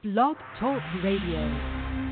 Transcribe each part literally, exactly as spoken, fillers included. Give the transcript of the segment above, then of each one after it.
Blog Talk Radio.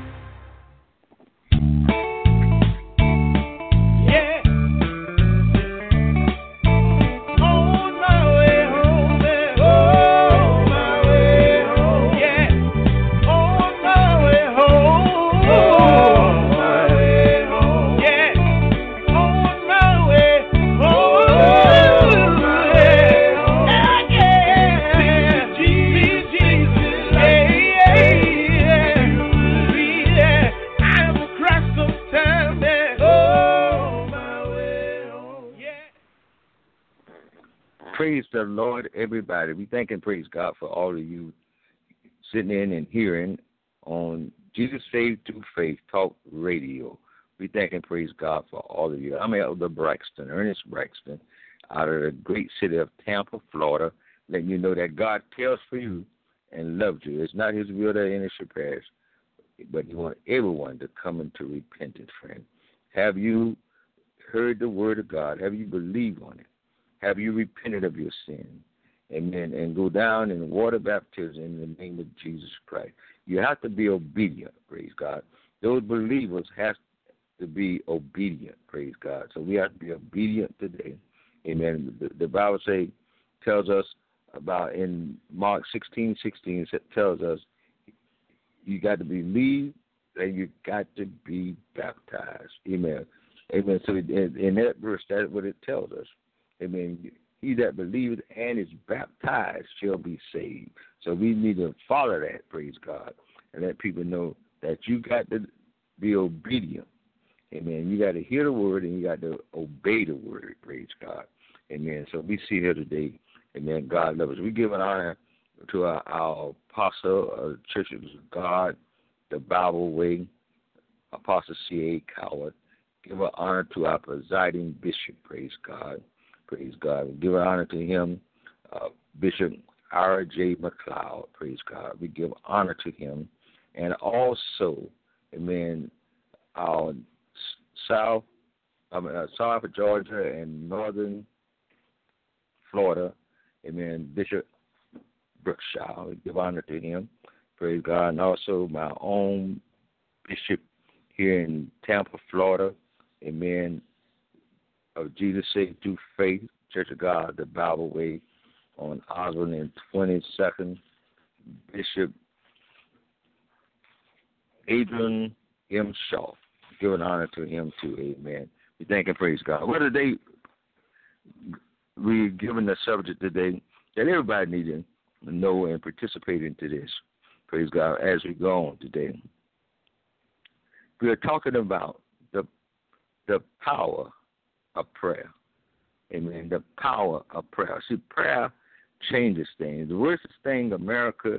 Praise the Lord, everybody. We thank and praise God for all of you sitting in and hearing on Jesus Saved Through Faith Talk Radio. We thank and praise God for all of you. I'm Elder Braxton, Ernest Braxton, out of the great city of Tampa, Florida, letting you know that God cares for you and loves you. It's not his will that any should perish, but he wants everyone to come into repentance, friend. Have you heard the word of God? Have you believed on it? Have you repented of your sin? Amen. And go down in water baptism in the name of Jesus Christ. You have to be obedient, praise God. Those believers have to be obedient, praise God. So we have to be obedient today. Amen. The, the Bible say, tells us about in Mark sixteen sixteen, it tells us you got to believe and you got to be baptized. Amen. Amen. So in, in that verse, that's what it tells us. Amen. He that believeth and is baptized shall be saved. So we need to follow that, praise God, and let people know that you got to be obedient. Amen. You got to hear the word and you got to obey the word, praise God. Amen. So we see here today, amen, God loves us. We give an honor to our, our apostle of the Church of God, the Bible Way, Apostle C A. Coward. Give an honor to our presiding bishop, praise God. Praise God. We give honor to him, uh, Bishop R J McLeod. Praise God. We give honor to him. And also, amen, our South, I mean, uh, South Georgia and Northern Florida, amen, Bishop Brookshaw. We give honor to him. Praise God. And also my own bishop here in Tampa, Florida, amen, of Jesus Saved Through Faith, Church of God, the Bible Way, on Osborne and twenty-second, Bishop Adrian M. Shaw. Give an honor to him too, amen. We thank and praise God. Well, today, we're given the subject today that everybody needs to know and participate into this, praise God, as we go on today. We are talking about the the power of prayer. Amen. The power of prayer. See, prayer changes things. The worst thing America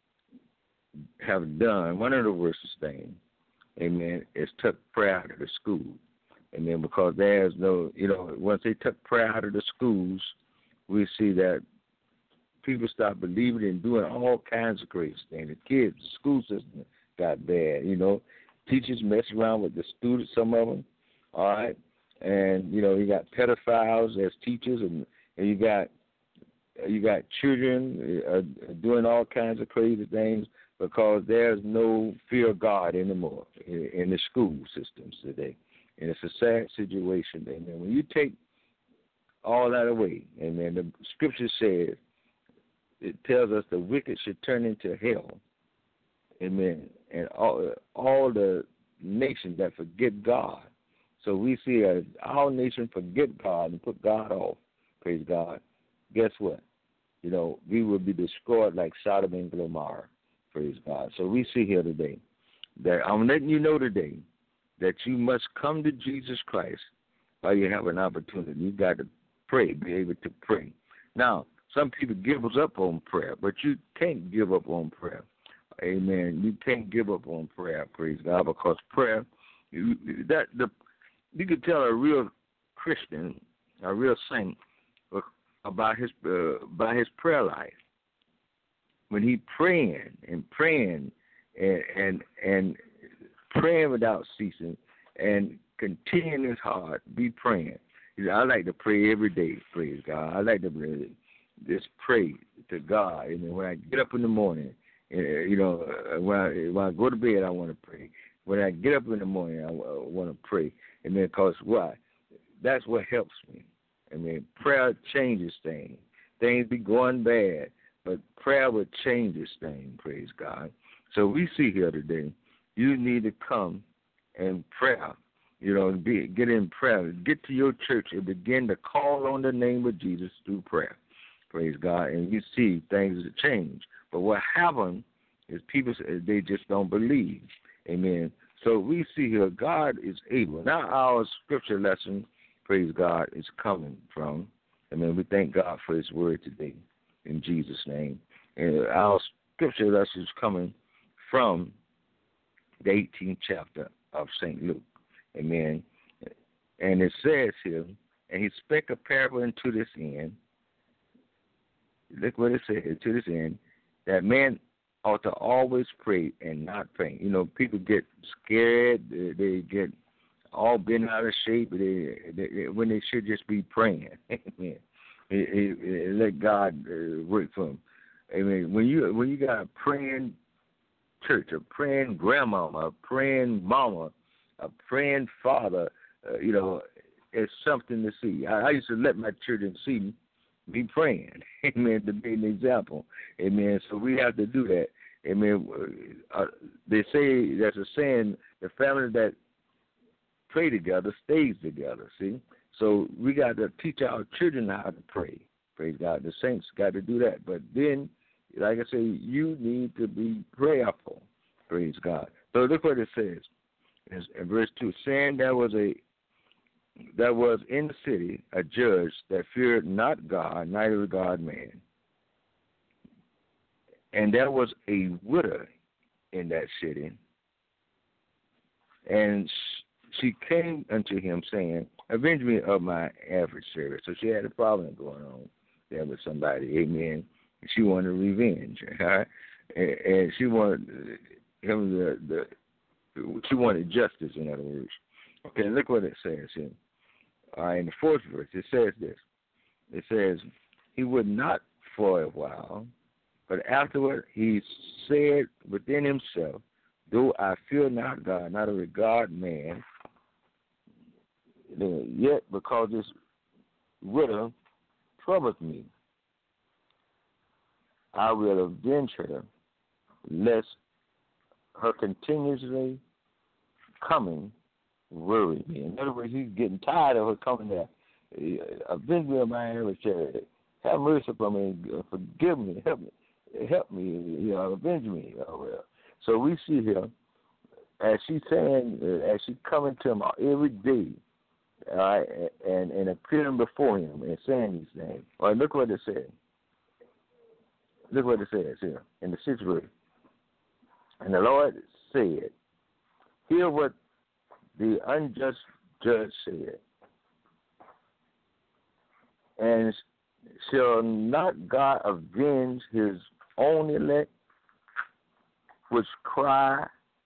have done, one of the worst things, amen, is took prayer out of the school. Amen, because there's no, you know, once they took prayer out of the schools, we see that people start believing and doing all kinds of crazy things. The kids, the school system got bad, you know. Teachers mess around with the students, some of them, all right. And, you know, you got pedophiles as teachers, and, and you got you got children uh, doing all kinds of crazy things because there's no fear of God anymore in, in the school systems today. And it's a sad situation. And then when you take all that away, and then the scripture says, it tells us the wicked should turn into hell. Amen. And all, all the nations that forget God. So we see as our nation forget God and put God off, praise God. Guess what? You know, we will be destroyed like Sodom and Gomorrah, praise God. So we see here today that I'm letting you know today that you must come to Jesus Christ while you have an opportunity. You got to pray, be able to pray. Now, some people give us up on prayer, but you can't give up on prayer. Amen. You can't give up on prayer, praise God, because prayer, you, that the you can tell a real Christian, a real saint, about his uh, about his prayer life. When he praying and praying and and and praying without ceasing and continuing his heart, be praying. You know, I like to pray every day, praise God. I like to pray, just pray to God. And when I get up in the morning, Uh, you know, uh, when I, when I go to bed, I want to pray. When I get up in the morning, I, I want to pray. And then, cause why? That's what helps me. I mean, prayer changes things. Things be going bad, but prayer will change this thing, praise God. So we see here today, you need to come and prayer, you know, be, get in prayer. Get to your church and begin to call on the name of Jesus through prayer, praise God, and you see things change. But what happened is people, they just don't believe, amen. So we see here God is able. Now our scripture lesson, praise God, is coming from, amen, we thank God for his word today in Jesus' name. And our scripture lesson is coming from the eighteenth chapter of Saint Luke, amen. And it says here, and he spake a parable unto this end. Look what it says, to this end, that man ought to always pray and not faint. You know, people get scared, they, they get all bent out of shape they, they, when they should just be praying. Amen. Let God uh, work for them. Amen. When you when you got a praying church, a praying grandmama, a praying mama, a praying father, uh, you know, it's something to see. I, I used to let my children see me praying, amen, to be an example, amen. So we have to do that, amen. Uh, they say, there's a saying, the family that pray together stays together, see. So we got to teach our children how to pray, praise God. The saints got to do that. But then, like I say, you need to be prayerful, praise God. So look what it says in verse two, saying there was a There was in the city a judge that feared not God, neither regarded man. And there was a widow in that city, and she came unto him, saying, avenge me of my adversary. So she had a problem going on there with somebody, amen. She wanted revenge, all right? And, and she wanted him the, the she wanted justice, in other words. Okay, look what it says here. All right, in the fourth verse, it says this. It says, he would not for a while, but afterward he said within himself, though I fear not God, not a regard man, yet because this widow troubleth me, I will avenge her, lest her continuously coming worry me. In other words, he's getting tired of her coming there. Avenge me of my adversary. Have mercy upon me. Forgive me. Help me. Help me. You know, avenge me. Oh, well. So we see here, as she's saying, as she coming to him every day, all right, and, and appearing before him and saying these things. All right, look what it says. Look what it says here in the sixth verse. And the Lord said, hear what the unjust judge said, and shall not God avenge his own elect, which cry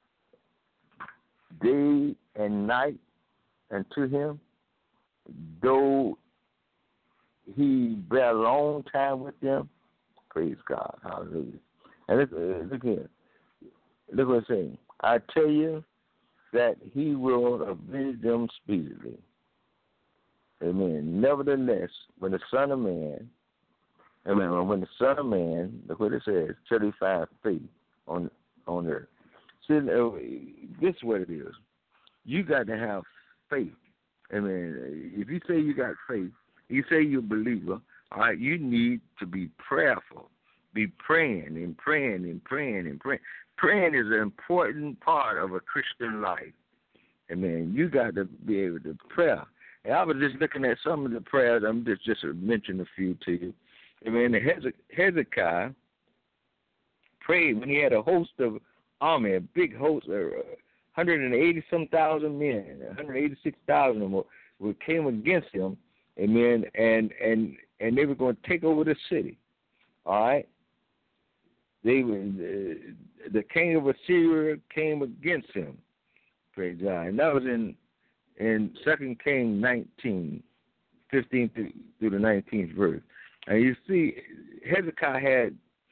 day and night unto him, though he bear a long time with them? Praise God. Hallelujah. And look, look here. Look what it's saying. I tell you that he will avenge them speedily. Amen. Nevertheless, when the Son of Man, amen, when the Son of Man, look what it says, shall he find faith on on earth. See, this is what it is. You got to have faith. Amen. If you say you got faith, you say you're a believer, all right, you need to be prayerful. Be praying and praying and praying and praying. Praying is an important part of a Christian life. Amen. You got to be able to pray. And I was just looking at some of the prayers. I'm just just mention a few to you. Amen. Hezekiah prayed when he had a host of army, a big host, uh, one hundred eighty some thousand men, one hundred eighty-six thousand of them who came against him. Amen. And and and they were going to take over the city. All right. They were, uh, the king of Assyria came against him. Praise God. And that was in in Second Kings nineteen, fifteen through, through the nineteenth verse. And you see, Hezekiah had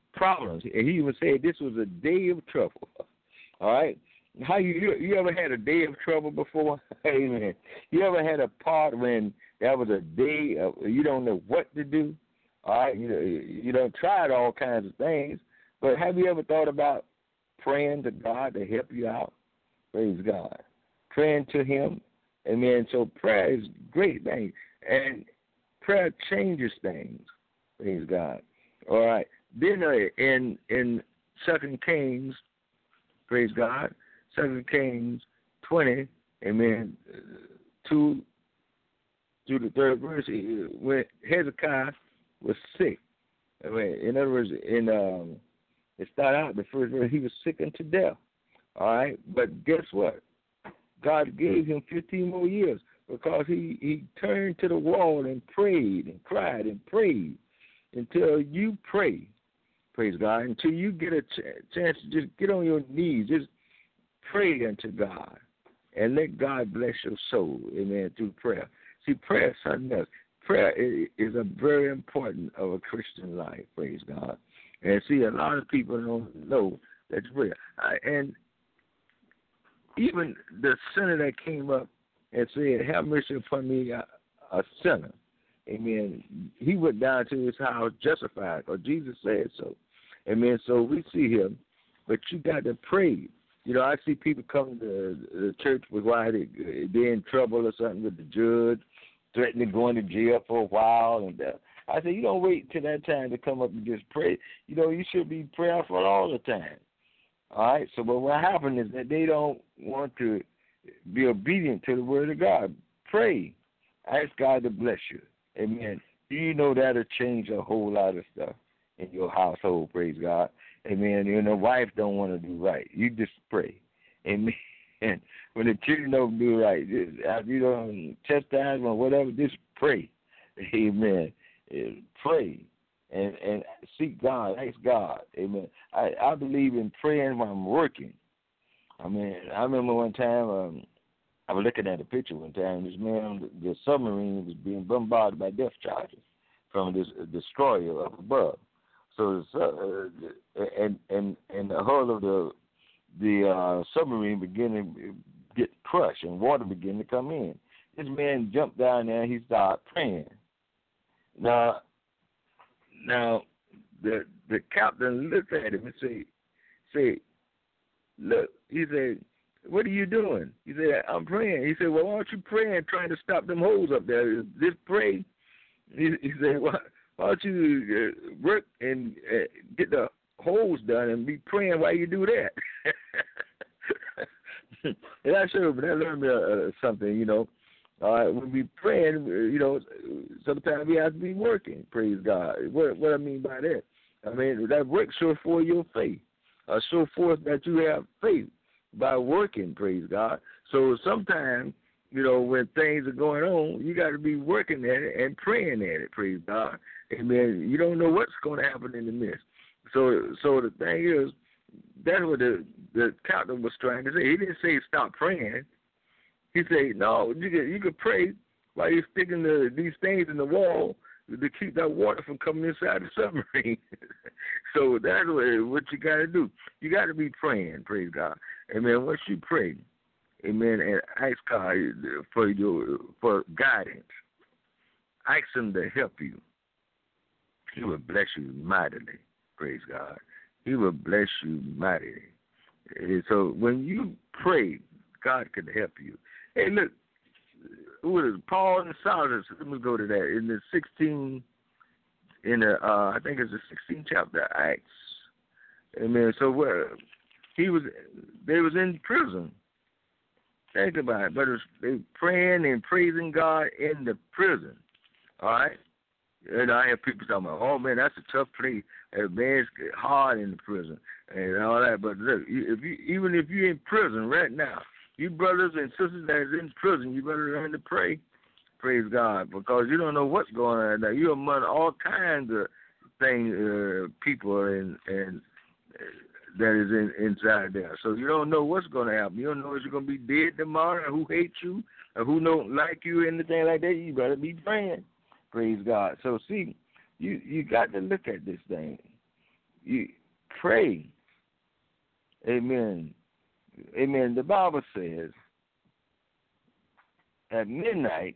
problems. And he even said this was a day of trouble. All right? How you you, you ever had a day of trouble before? Amen. You ever had a part when that was a day of you don't know what to do? All right? You know, you done tried all kinds of things, but have you ever thought about praying to God to help you out? Praise God. Praying to Him. Amen. So prayer is a great thing. And prayer changes things. Praise God. All right. Then uh, in in Second Kings, praise God, Second Kings twenty, amen, two through the third verse, when Hezekiah was sick. I mean, in other words, in um, it started out the first verse, he was sick unto death. All right, but guess what? God gave him fifteen more years because he, he turned to the wall and prayed and cried and prayed until you pray, praise God, until you get a ch- chance to just get on your knees, just pray unto God and let God bless your soul, amen, through prayer. See, prayer is something else. Prayer is a very important of a Christian life, praise God. And see, a lot of people don't know that's prayer. Uh, and even the sinner that came up and said, have mercy upon me, a, a sinner, amen, he went down to his house justified, or Jesus said so. Amen, so we see him, but you got to pray. You know, I see people come to the church with why they, they're in trouble or something with the judge, threatening going to jail for a while. And uh, I say, you don't wait till that time to come up and just pray. You know, you should be prayerful all the time. All right? So, but what happens is that they don't want to be obedient to the word of God. Pray. Ask God to bless you. Amen. You know that'll change a whole lot of stuff in your household, praise God. Amen. You know, wife don't want to do right. You just pray. Amen. And when the children don't do right, just, after you don't chastise them or whatever, just pray. Amen. And pray and and seek God. Ask God. Amen. I, I believe in praying when I'm working. I mean, I remember one time, um, I was looking at a picture one time. This man, the submarine was being bombarded by death charges from this destroyer up above. So, uh, and and and the hull of the the uh, submarine began to get crushed, and water began to come in. This man jumped down there, and he started praying. Now, now, the the captain looked at him and said, "Say, look," he said, "What are you doing?" He said, "I'm praying." He said, "Well, why aren't you praying, trying to stop them holes up there? Just pray." He, he said, "Why, why don't you uh, work and uh, get the holes done and be praying while you do that?" And I showed him, but that learned me uh, something, you know. Uh, when we praying, you know, sometimes we have to be working, praise God. What, what I mean by that? I mean, that work show for your faith. Uh, show forth that you have faith by working, praise God. So sometimes, you know, when things are going on, you got to be working at it and praying at it, praise God. Amen. You don't know what's going to happen in the midst. So so the thing is, that's what the, the captain was trying to say. He didn't say stop praying. He said, no, you can, you can pray while you're sticking the, these things in the wall to keep that water from coming inside the submarine. So that's what, what you got to do. You got to be praying, praise God. Amen. Once you pray, amen, and ask God for your for guidance, ask Him to help you. He will bless you mightily, praise God. He will bless you mightily. And so when you pray, God can help you. Hey, look, who is it? Paul and Silas? Let me go to that in the sixteen, in the uh, I think it's the sixteenth chapter of Acts. Amen. So where he was, they was in prison. Think about it. But it was, they were praying and praising God in the prison. All right. And I hear people talking about, oh man, that's a tough place. And man, it's hard in the prison and all that. But look, if you even if you're in prison right now, you brothers and sisters that is in prison, you better learn to pray. Praise God, because you don't know what's going on now. You're among all kinds of things, uh, people, and and uh, that is in, inside there. So you don't know what's going to happen. You don't know if you're going to be dead tomorrow, or who hates you, or who don't like you, or anything like that. You better be praying. Praise God. So see, you you got to look at this thing. you pray. Amen. Amen. The Bible says at midnight,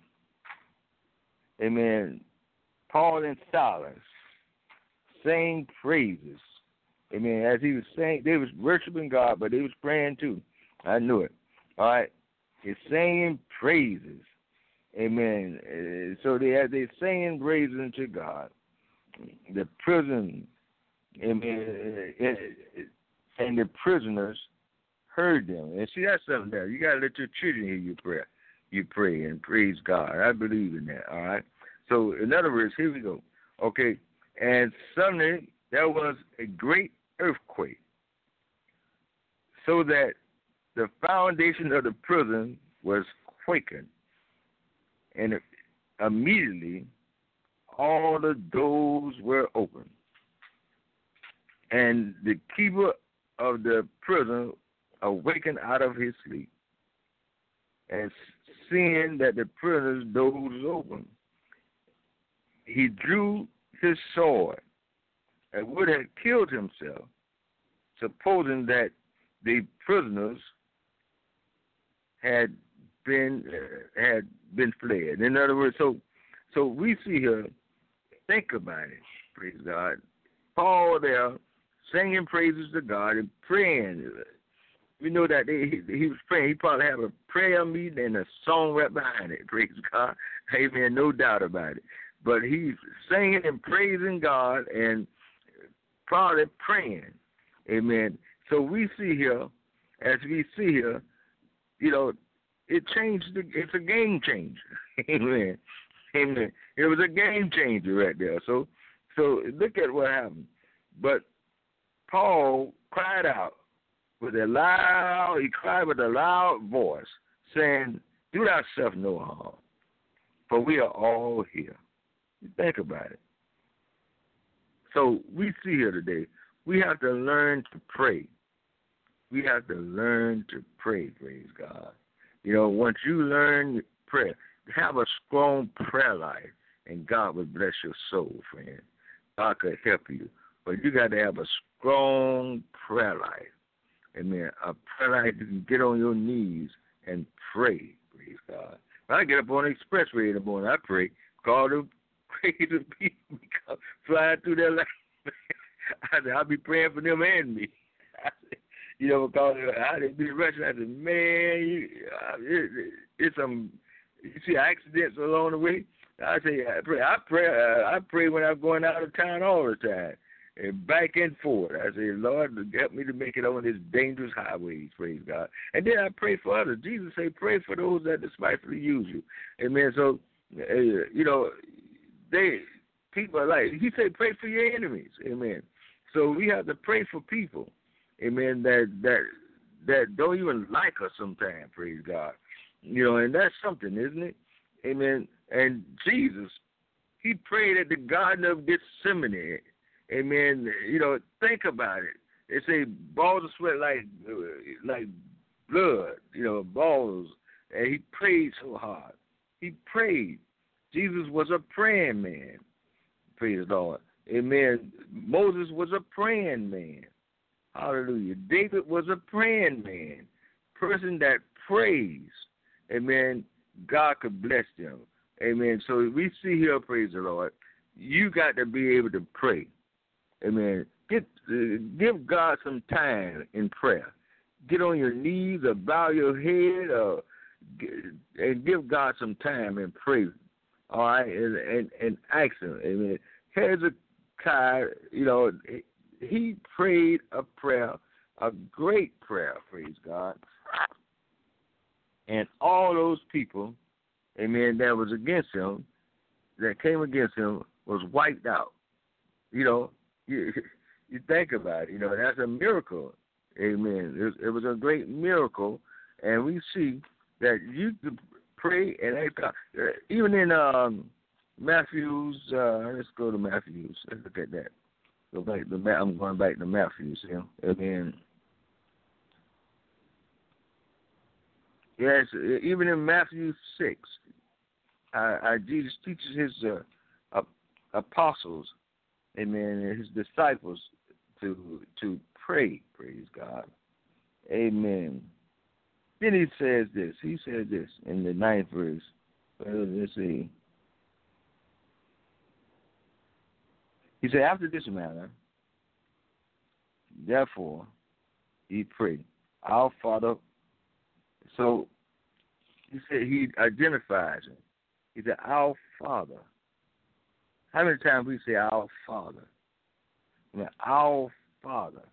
amen, Paul and Silas sang praises. Amen. As he was saying, they was worshiping God, but they was praying too. I knew it. All right. They're singing praises. Amen. Uh, So they had they singing praises unto God. The prison, amen, uh, and the prisoners heard them. And see, that's something there. You gotta let your children hear your prayer. You pray and praise God. I believe in that. All right. So in other words, here we go. Okay. And suddenly there was a great earthquake, so that the foundation of the prison was quaking, and immediately all the doors were open, and the keeper of the prison awakened out of his sleep, and seeing that the prisoner's doors was open, he drew his sword and would have killed himself, supposing that the prisoners had been uh, had been fled. In other words, so so we see here. Think about it. Praise God. Paul there singing praises to God and praying. We know that they, he, he was praying. He probably had a prayer meeting and a song right behind it. Praise God. Amen. No doubt about it. But he's singing and praising God and probably praying. Amen. So we see here, as we see here, you know, it changed. The, it's a game changer. Amen. Amen. It was a game changer right there. So, so look at what happened. But Paul cried out with a loud. He cried with a loud voice, saying, "Do thyself no harm, for we are all here." Think about it. So we see here today, we have to learn to pray. We have to learn to pray, praise God. You know, once you learn prayer, have a strong prayer life, and God will bless your soul, friend. God could help you. But you got to have a strong prayer life. Amen. A prayer life you can get on your knees and pray, praise God. When I get up on the expressway in the morning, I pray, call the crazy people flying through their life. I said, I'll be praying for them and me. I said, you know, because I didn't be rushing. I said, man, you, uh, it, it, it's some, you see accidents along the way. I say, I pray, I pray, uh, I pray when I'm going out of town all the time, and back and forth. I say, Lord, help me to make it on this dangerous highways, praise God. And then I pray for others. Jesus said, pray for those that despitefully use you. Amen. So, uh, you know, they people are like, he said, pray for your enemies. Amen. So we have to pray for people, amen, that that that don't even like us sometimes, praise God. You know, and that's something, isn't it? Amen. And Jesus, he prayed at the Garden of Gethsemane. Amen. You know, think about it. They say balls of sweat like like blood, you know, balls. And he prayed so hard. He prayed. Jesus was a praying man. Praise the Lord. Amen. Moses was a praying man. Hallelujah. David was a praying man. Person that prays. Amen. God could bless them. Amen. So we see here, praise the Lord, you got to be able to pray. Amen. Get uh, give God some time in prayer. Get on your knees or bow your head or and give God some time and pray. All right, and and, and ask him. Amen. Hezekiah, you know, he prayed a prayer, a great prayer, praise God. And all those people, amen, that was against him, that came against him, was wiped out. You know, you, you think about it, you know, that's a miracle. Amen. It was, it was a great miracle, and we see that you could pray and ask God. Even in um, Matthew's, uh, let's go to Matthew's. Let's look at that. Go back to I'm going back to Matthew's. You know, amen. Yes, even in Matthew six, uh, uh, Jesus teaches his uh, uh, apostles, amen, and his disciples to to pray, praise God. Amen. Then he says this. He says this in the ninth verse. Let's see. He said, after this manner, therefore, he prayed, our Father. So he said he identifies him. He said, our Father. How many times we say our Father? I mean, our Father.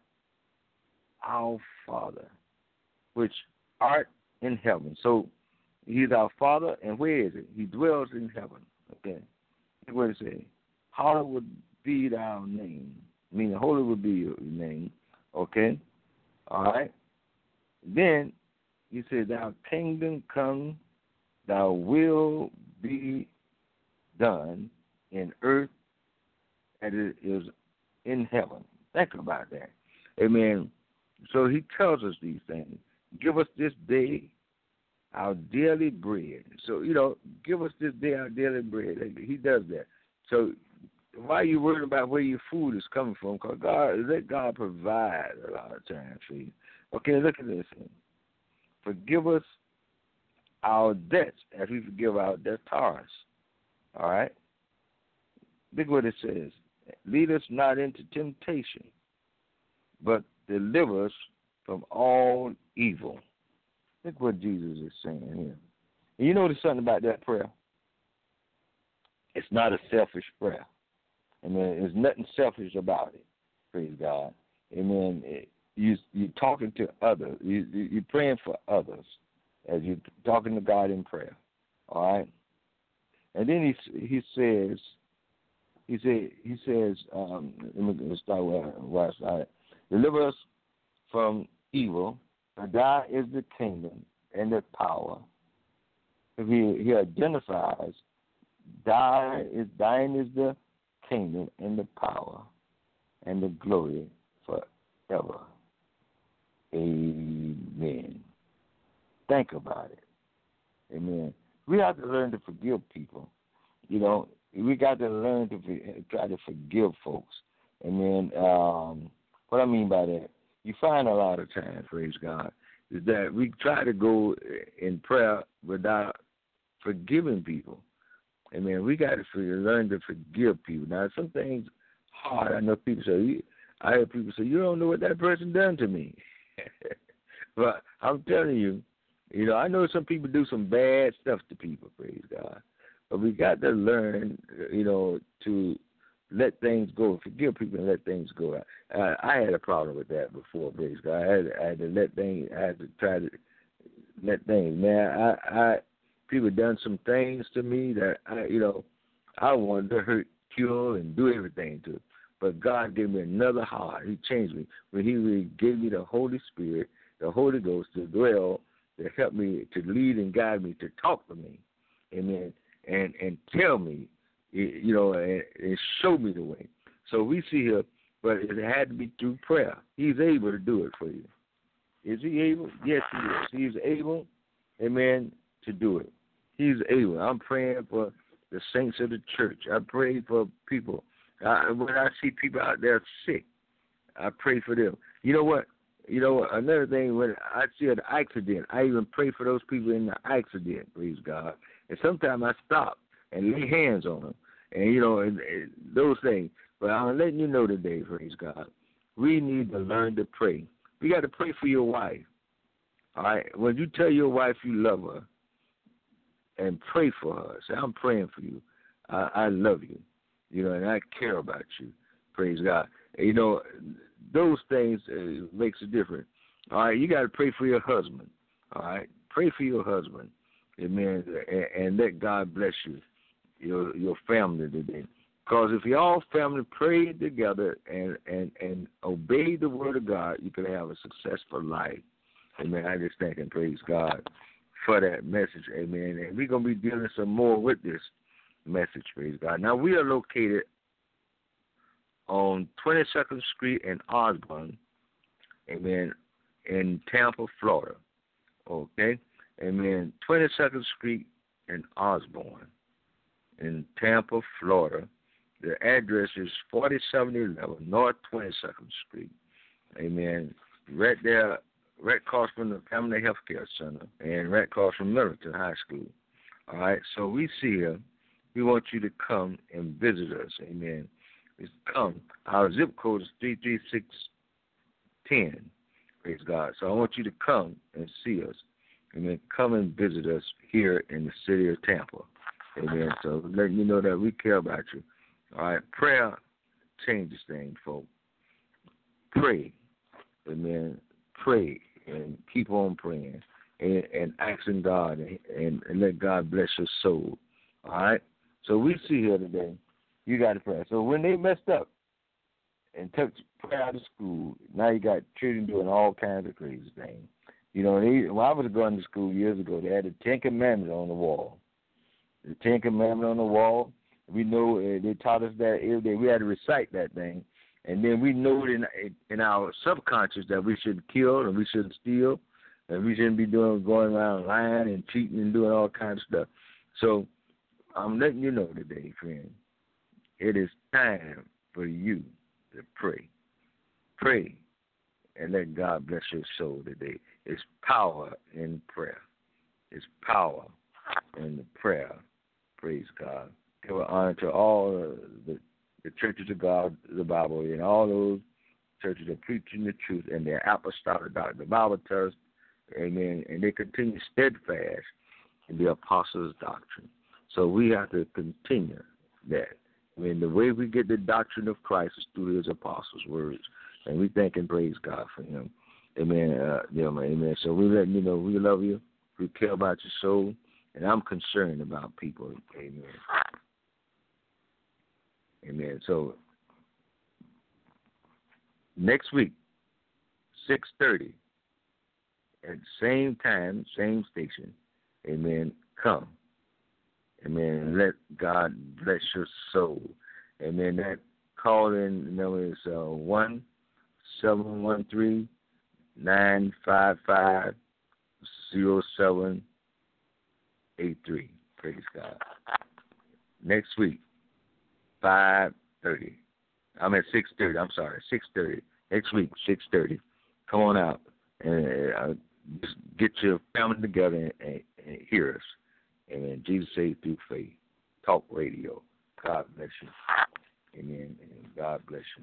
Our Father, which art in heaven. So he's our Father, and where is it? He dwells in heaven. Okay. That's what it says. Hallowed be thy name. Meaning holy would be your name. Okay. All right. Then he said, thy kingdom come, thy will be done in earth as it is in heaven. Think about that. Amen. So he tells us these things. Give us this day our daily bread. So, you know, give us this day our daily bread. He does that. So why are you worried about where your food is coming from? Because God, let God provide a lot of times for you. Okay, look at this. Forgive us our debts as we forgive our debtors. All right? Look what it says. Lead us not into temptation, but deliver us from all evil. Look what Jesus is saying here. And you notice something about that prayer? It's not a selfish prayer. Amen. There's nothing selfish about it. Praise God. Amen. You, you're talking to others. You, you're praying for others as you're talking to God in prayer. All right? And then he he says, he said he says, um, let me start where, where I started. Deliver us from evil. For thine is the kingdom and the power. He, he identifies, thine is, thine is the kingdom and the power and the glory forever. Amen. Think about it. Amen. We have to learn to forgive people. You know, we got to learn to try to forgive folks. Amen. Um, what I mean by that, you find a lot of times, praise God, is that we try to go in prayer without forgiving people. Amen. We got to learn to forgive people. Now, some things hard. I know people say, I hear people say, you don't know what that person done to me. But I'm telling you, you know, I know some people do some bad stuff to people, praise God. But we got to learn, you know, to let things go, forgive people and let things go. I, I had a problem with that before, praise God. I had, I had to let things, I had to try to let things, man, I, I, people done some things to me that, I, you know, I wanted to hurt, kill, and do everything to. But God gave me another heart. He changed me. When he really gave me the Holy Spirit, the Holy Ghost to dwell, to help me, to lead and guide me, to talk to me, amen, and, and tell me, you know, and, and show me the way. So we see here, but it had to be through prayer. He's able to do it for you. Is he able? Yes, he is. He's able, amen, to do it. He's able. I'm praying for the saints of the church. I pray for people. I, when I see people out there sick, I pray for them. You know what? You know what? Another thing, when I see an accident, I even pray for those people in the accident, praise God. And sometimes I stop and lay hands on them, and, you know, and, and those things. But I'm letting you know today, praise God, we need to learn to pray. We got to pray for your wife, all right? When you tell your wife you love her and pray for her, say, I'm praying for you. I, I love you, you know, and I care about you, praise God. And, you know, those things uh, makes a difference. All right, you got to pray for your husband, all right? Pray for your husband, amen, and, and let God bless you, your your family today. Because if y'all family pray together and, and, and obey the word of God, you can have a successful life. Amen. I just thank and praise God for that message. Amen. And we're going to be dealing some more with this message, praise God. Now, we are located on twenty-second Street in Osborne, amen, in Tampa, Florida. Okay? Amen. twenty-second Street in Osborne, in Tampa, Florida. The address is forty-seven eleven North twenty-second Street. Amen. Right there, right across from the Family Health Care Center and right across from Middleton High School. All right, so we see here. We want you to come and visit us. Amen. Just come. Our zip code is three three six one zero. Praise God. So I want you to come and see us. Amen. Come and visit us here in the city of Tampa. Amen. So letting you know that we care about you. All right. Prayer changes things, folks. Pray. Amen. Pray and keep on praying and, and asking God and, and, and let God bless your soul. All right. So we see here today, you got to pray. So when they messed up and took prayer out of school, now you got children doing all kinds of crazy things. You know, they, when I was going to school years ago, they had the Ten Commandments on the wall. The Ten Commandments on the wall. We know uh, they taught us that every day. We had to recite that thing. And then we know it in, in our subconscious that we shouldn't kill and we shouldn't steal and we shouldn't be doing going around lying and cheating and doing all kinds of stuff. So I'm letting you know today, friend, it is time for you to pray. Pray and let God bless your soul today. It's power in prayer. It's power in the prayer. Praise God. Give honor to all the, the churches of God, the Bible, and all those churches that are preaching the truth and their apostolic doctrine. The Bible tells, amen, and they continue steadfast in the apostles' doctrine. So we have to continue that. I mean, the way we get the doctrine of Christ is through his apostles' words. And we thank and praise God for him. Amen. Uh, yeah, amen. So we let you know we love you. We care about your soul. And I'm concerned about people. Amen. Amen. So next week, six thirty, at the same time, same station, amen, come. Amen. Let God bless your soul. Amen. That call-in number is uh, one seven one three nine five five zero seven eight three. Praise God. Next week, five thirty. I'm at six thirty. I'm sorry, six thirty. Next week, six thirty. Come on out and uh, just get your family together and, and, and hear us. Amen. Jesus Saved Through Faith. Talk Radio. God bless you. Amen. And God bless you.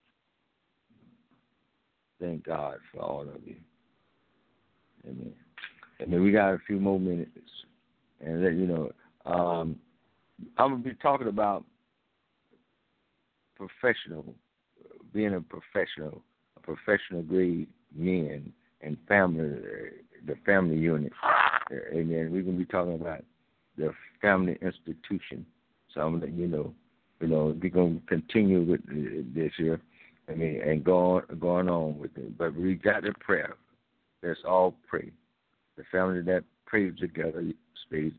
Thank God for all of you. Amen. And then we got a few more minutes. And let you know, um, I'm going to be talking about professional, being a professional, a professional grade men and family, the family unit. Amen. We're going to be talking about the family institution. So I'm going to let you know, you know, we're going to continue with this here. I mean, and go on, going on with it. But we got the prayer. Let's all pray. The family that prays together stays.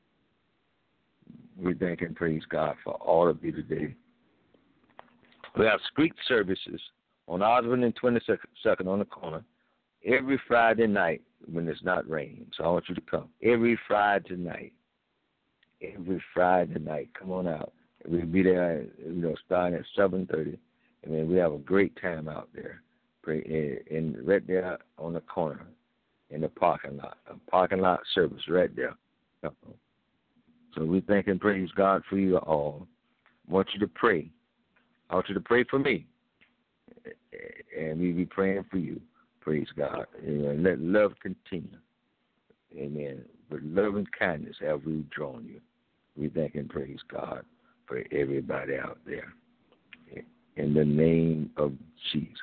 We thank and praise God for all of you today. We have street services on Osborne and twenty-second on the corner every Friday night when it's not raining. So I want you to come. Every Friday night. Every Friday night. Come on out. We'll be there, you know, starting at seven thirty. I mean, we have a great time out there. And right there on the corner in the parking lot. A parking lot service right there. So we thank and praise God for you all. I want you to pray. I want you to pray for me. And we be praying for you. Praise God. And let love continue. Amen. With love and kindness have we drawn you. We thank and praise God for everybody out there. In the name of Jesus.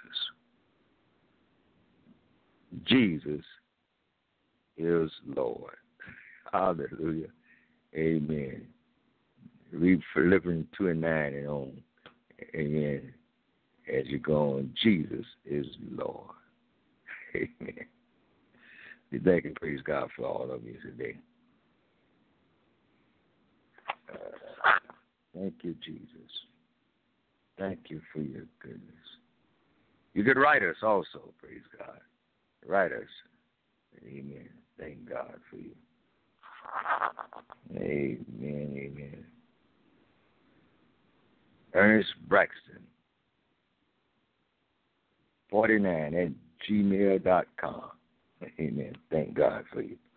Jesus is Lord. Hallelujah. Amen. Read Philippians two and nine and on. Amen. As you go on, Jesus is Lord. Amen. We thank and praise God for all of you today. Uh, thank you, Jesus. Thank you for your goodness. You could write us also, praise God. Write us. Amen. Thank God for you. Amen, amen. Ernest Braxton, forty-nine at gmail dot com. Amen. Thank God for you.